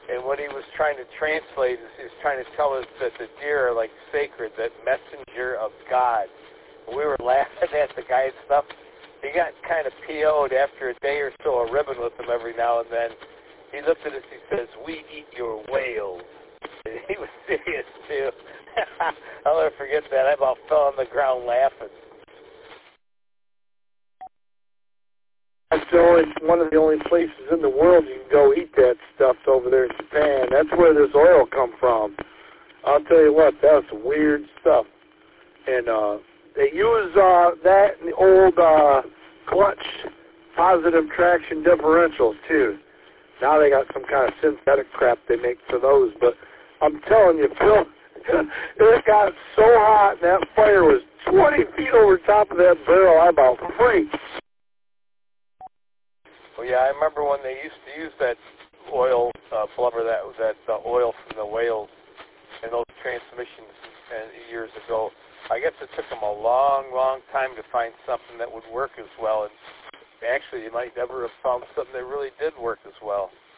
And what he was trying to translate is he was trying to tell us that the deer are like sacred, that messenger of God. And we were laughing at the guy's stuff. He got kind of PO'd after a day or so of ribbing with him every now and then. He looked at us, he says, "We eat your whales." And he was serious, too. I'll never forget that. I about fell on the ground laughing. That's one of the only places in the world you can go eat that stuff over there in Japan. That's where this oil come from. I'll tell you what, that's weird stuff. And they use that in the old clutch positive traction differentials, too. Now they got some kind of synthetic crap they make for those. But I'm telling you, Phil, it got so hot and that fire was 20 feet over top of that barrel. I about freaked. Well, yeah, I remember when they used to use that oil blubber, that oil from the whales in those transmissions years ago. I guess it took them a long, long time to find something that would work as well. And actually, you might never have found something that really did work as well.